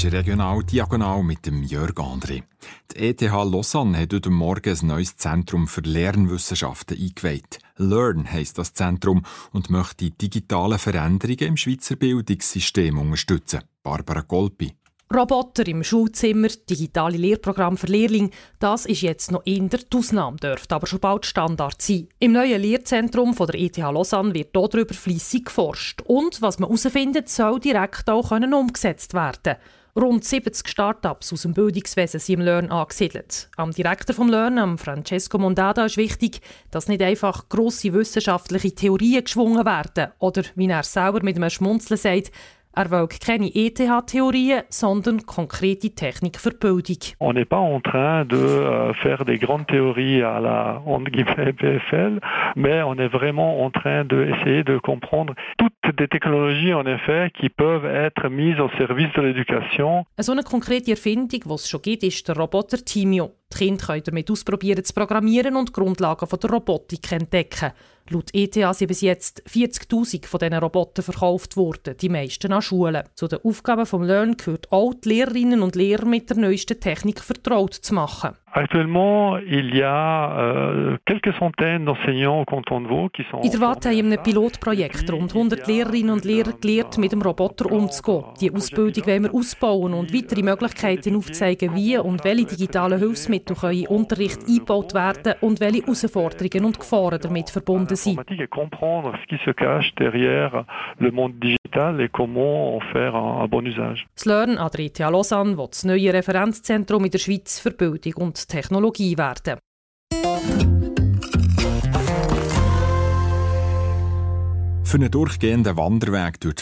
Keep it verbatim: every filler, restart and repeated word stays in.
Regional Diagonal mit dem Jörg André. Die E T H Lausanne hat heute Morgen ein neues Zentrum für Lernwissenschaften eingeweiht. Learn heisst das Zentrum und möchte die digitalen Veränderungen im Schweizer Bildungssystem unterstützen. Barbara Golpi. Roboter im Schulzimmer, digitale Lehrprogramme für Lehrlinge, das ist jetzt noch eher die Ausnahme, dürfte aber schon bald Standard sein. Im neuen Lehrzentrum von der E T H Lausanne wird darüber fleissig geforscht. Und was man herausfindet, soll direkt auch können umgesetzt werden. Rund siebzig Start-ups aus dem Bildungswesen sind im Learn angesiedelt. Am Direktor vom Learn, am Francesco Mondada, ist wichtig, dass nicht einfach grosse wissenschaftliche Theorien geschwungen werden. Oder, wie er selber mit einem Schmunzeln sagt, er will keine E T H-Theorien, sondern konkrete Technik für Bildung. On n'est pas en train de euh, faire des grandes théories à la entre guillemets P F L, mais on est vraiment en train d'essayer de comprendre toutes des technologies en effet qui peuvent être mises au service de l'éducation. So eine konkrete Erfindung, die es schon gibt, ist der Roboter Timio. Die Kinder können damit ausprobieren zu programmieren und die Grundlagen der Robotik entdecken. Laut E T H sind bis jetzt vierzigtausend von diesen Robotern verkauft worden, die meisten an Schulen. Zu den Aufgaben des Learn gehört auch, die Lehrerinnen und Lehrer mit der neuesten Technik vertraut zu machen. Actuellement, il y a euh, quelques centaines d'enseignants au canton de Vaud qui sont... In der Watt haben in einem Pilotprojekt rund hundert Lehrerinnen und Lehrer gelernt, mit dem Roboter umzugehen. Die Ausbildung wollen wir ausbauen und weitere Möglichkeiten aufzeigen, wie und welche digitalen Hilfsmittel können in Unterricht eingebaut werden und welche Herausforderungen und Gefahren damit verbunden sind. Comprendre ce qui se cache derrière le monde digital et comment en faire un bon usage. Das Learn an der E T H Lausanne will das neue Referenzzentrum in der Schweiz für Bildung und Technologie werden. Für einen durchgehenden Wanderweg durch die